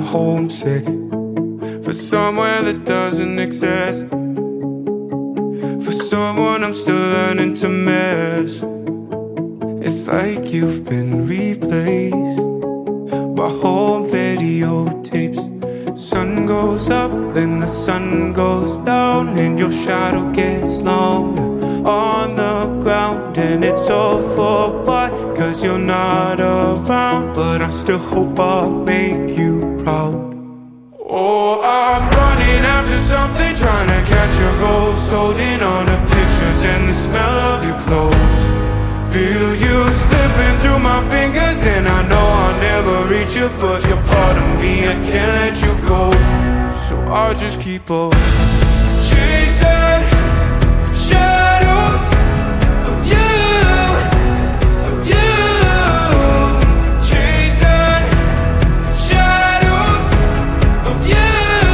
homesick for somewhere that doesn't exist, for someone I'm still learning to miss. It's like you've been replaced by home videotapes. Sun goes up and the sun goes down, and your shadow gets longer on the ground. And it's all for what? 'Cause you're not around, but I still hope I'll make you proud. Oh, I'm running after something, trying to catch your ghost, holding on to pictures and the smell of your clothes. Feel you slipping through my fingers, and I know I'll never reach you, but you're part of me, I can't let you go. So I'll just keep on chasing shadows of you, of you. Chasing shadows of you.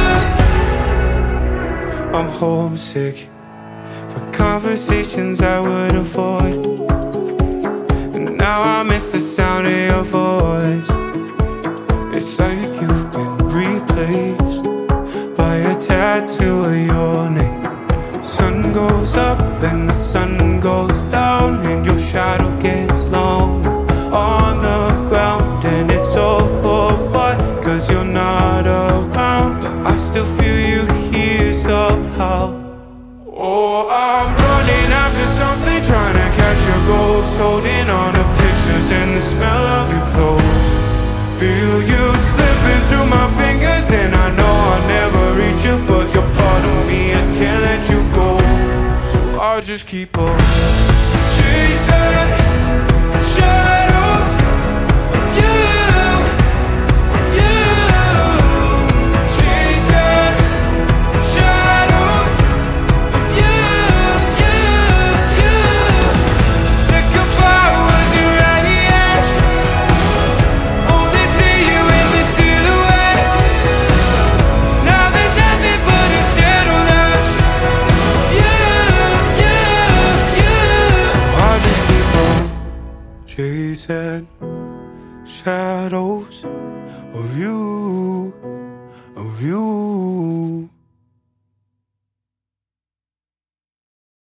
I'm homesick for conversations I would avoid. Now I miss the sound of your voice. It's like you've been replaced by a tattoo of your name. Sun goes up and the sun goes down, and your shadow gets longer on the ground. And it's all for what? 'Cause you're not around, but I still feel you here somehow. Oh, I'm running after something, trying to catch your ghost, holding on to pictures and the smell of your clothes. Feel you slipping through my fingers, and I know I'll never reach you, but you're part of me, I can't let you go. So I'll just keep on chasing shadows of you, of you. Chasing shadows of you, you, you. Sick of flowers and rainy ash, only see you in the silhouette. Now there's nothing but a shadow left. You, you, you. So I just keep on chasing shadows of you, of you.